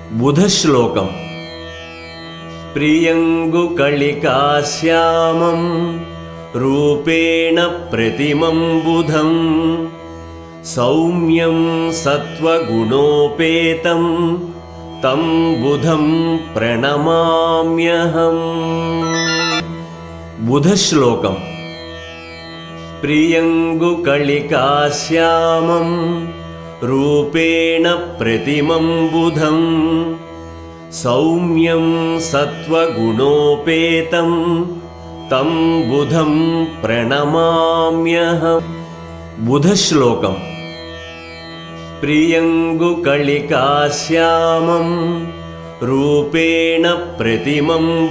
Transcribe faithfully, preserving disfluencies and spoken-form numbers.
बुधश्लोकम् प्रियङ्गुकलिकाश्यामं रूपेण प्रतिमं बुधं सौम्यं सत्त्वगुणोपेतं तं बुधं प्रणमाम्यहम्। बुधश्लोकम् प्रियङ्गुकलिकाश्यामं रूपेण प्रतिमं बुधं सौम्यं सत्त्वगुणोपेतं तं बुधं प्रणमाम्यहम्। बुधश्लोकम् प्रियङ्गुकलिकाश्यामं रूपेण प्रतिमं